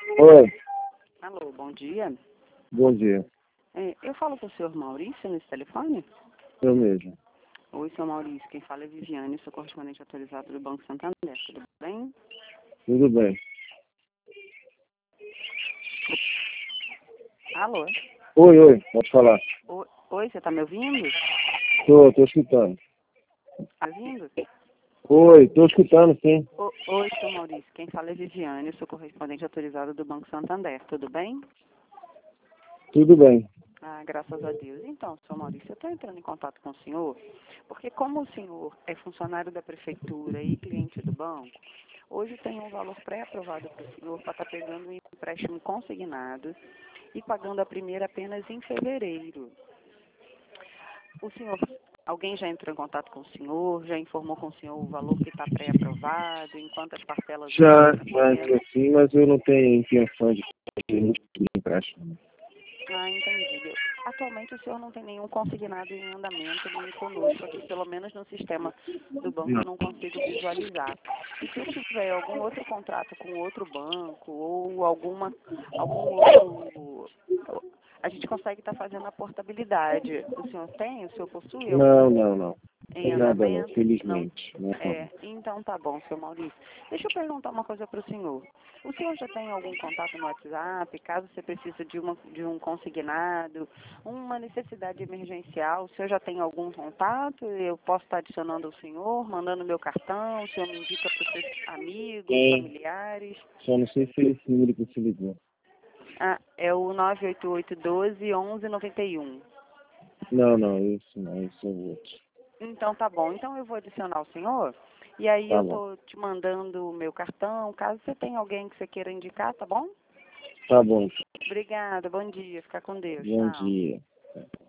Oi, Alô, bom dia. bom dia. Eu falo com o senhor Maurício nesse telefone? Eu mesmo. Oi, senhor Maurício. Quem fala é Viviane, sou correspondente autorizado do Banco Santander. Tudo bem? Tudo bem. Alô? Oi, pode falar. Oi, você tá me ouvindo? Tô escutando. Tá ouvindo? Oi, tô escutando, sim. Oi, senhor Maurício. Quem fala é Viviane, sou correspondente autorizado do Banco Santander. Tudo bem? Tudo bem. Ah, graças a Deus. Então, senhor Maurício, eu estou entrando em contato com o senhor, porque como o senhor é funcionário da prefeitura e cliente do banco, hoje tem um valor pré-aprovado para o senhor para estar pegando um empréstimo consignado e pagando a primeira apenas em fevereiro. O senhor, alguém já entrou em contato com o senhor, já informou com o senhor o valor que está pré-aprovado, em quantas parcelas o Já senhor entrou sim, mas eu não tenho intenção de fazer muito empréstimo. Ah, entendi. Atualmente o senhor não tem nenhum consignado em andamento nem conosco aqui, pelo menos no sistema do banco Não. eu não consigo visualizar. E se tiver algum outro contrato com outro banco ou algum outro, a gente consegue estar fazendo a portabilidade. O senhor tem? O senhor possui algum Não. em Tem nada não, andamento? Não. felizmente. Não. Então tá bom, seu Maurício. Deixa eu perguntar uma coisa para o senhor. O senhor já tem algum contato no WhatsApp, caso você precise de um consignado, uma necessidade emergencial, o senhor já tem algum contato? Eu posso estar adicionando o senhor, mandando meu cartão, o senhor me indica para os seus amigos, Tem, familiares? só não sei se é esse número que você ligou. Ah, é o 988-12-1191. Não, isso não, isso é o outro. Então tá bom. Então eu vou adicionar o senhor e aí Tá eu bom. tô te mandando o meu cartão, caso você tenha alguém que você queira indicar, tá bom? Tá bom. Obrigada, bom dia, fica com Deus, Bom tchau. dia.